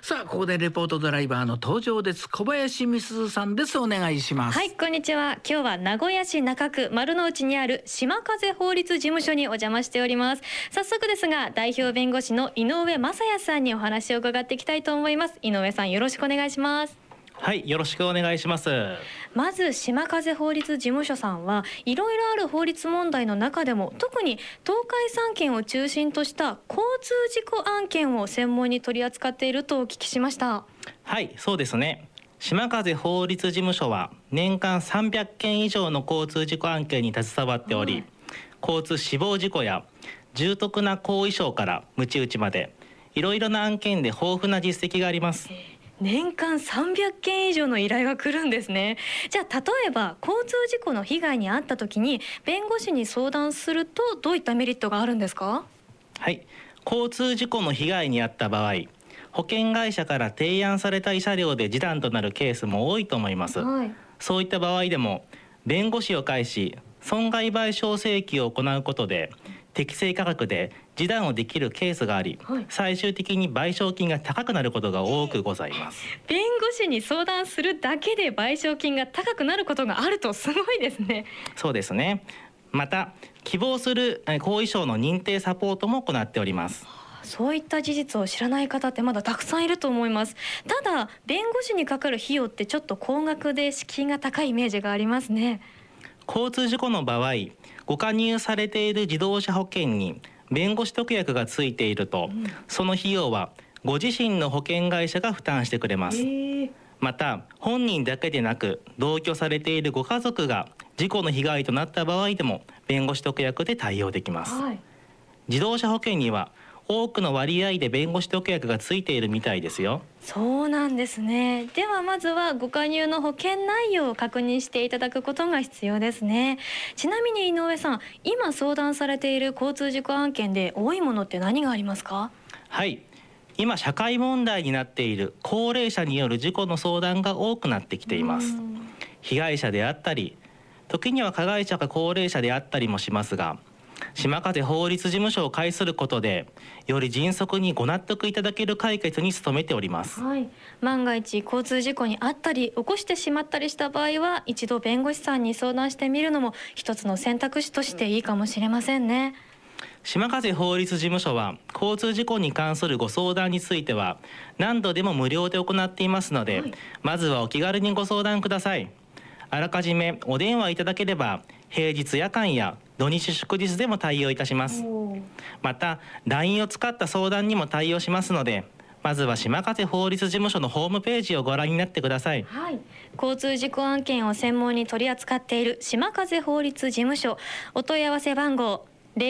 さあここでレポートドライバーの登場です。小林美鈴さんです。お願いします。 はい、こんにちは。今日は名古屋市中区丸の内にある島風法律事務所にお邪魔しております。早速ですが、代表弁護士の井上正也さんにお話を伺っていきたいと思います。井上さん、よろしくお願いします。 はい、よろしくお願いします。 まず島風法律事務所さんはいろいろある法律問題の中でも特に東海3県を中心とした交通事故案件を専門に取り扱っているとお聞きしました。 はい、そうですね。島風法律事務所は年間300件以上の交通事故案件に携わっており、交通死亡事故や重篤な後遺症から鞭打ちまでいろいろな案件で豊富な実績があります。 年間300件以上の依頼が来るんですね。じゃあ例えば交通事故の被害に遭った時に弁護士に相談するとどういったメリットがあるんですか？ はい、交通事故の被害に遭った場合、保険会社から提案された慰謝料で示談となるケースも多いと思います。そういった場合でも弁護士を介し損害賠償請求を行うことで適正価格で示談をできるケースがあり、最終的に賠償金が高くなることが多くございます。 弁護士に相談するだけで賠償金が高くなることがあるとすごいですね。 そうですね。また希望する後遺症の認定サポートも行っております。 そういった事実を知らない方ってまだたくさんいると思います。ただ弁護士にかかる費用ってちょっと高額で敷居が高いイメージがありますね。 交通事故の場合、ご加入されている自動車保険に弁護士特約がついていると、その費用はご自身の保険会社が負担してくれます。また本人だけでなく同居されているご家族が事故の被害となった場合でも弁護士特約で対応できます。自動車保険には多くの割合で弁護士特約がついているみたいですよ。 そうなんですね。ではまずはご加入の保険内容を確認していただくことが必要ですね。ちなみに井上さん、今相談されている交通事故案件で多いものって何がありますか？ はい、今社会問題になっている高齢者による事故の相談が多くなってきています。被害者であったり、時には加害者が高齢者であったりもしますが、島風法律事務所を介することでより迅速にご納得いただける解決に努めております。 万が一交通事故に遭ったり起こしてしまったりした場合は一度弁護士さんに相談してみるのも一つの選択肢としていいかもしれませんね。 島風法律事務所は交通事故に関するご相談については何度でも無料で行っていますので、まずはお気軽にご相談ください。あらかじめお電話いただければ平日夜間や土日祝日でも対応いたします。また LINE を使った相談にも対応しますので、まずは島風法律事務所のホームページをご覧になってください。 交通事故案件を専門に取り扱っている島風法律事務所、お問い合わせ番号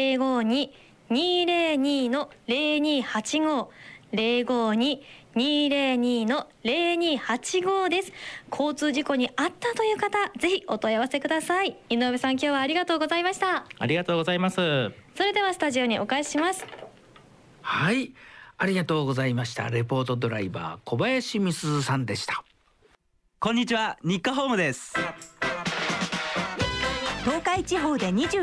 052-202-0285 052-202-0285 です。交通事故に遭ったという方、ぜひお問い合わせください。井上さん、今日はありがとうございました。 ありがとうございます。 それではスタジオにお返しします。 はい、ありがとうございました。レポートドライバー小林美鈴さんでした。 こんにちは、日課ホームです。 東海地方で24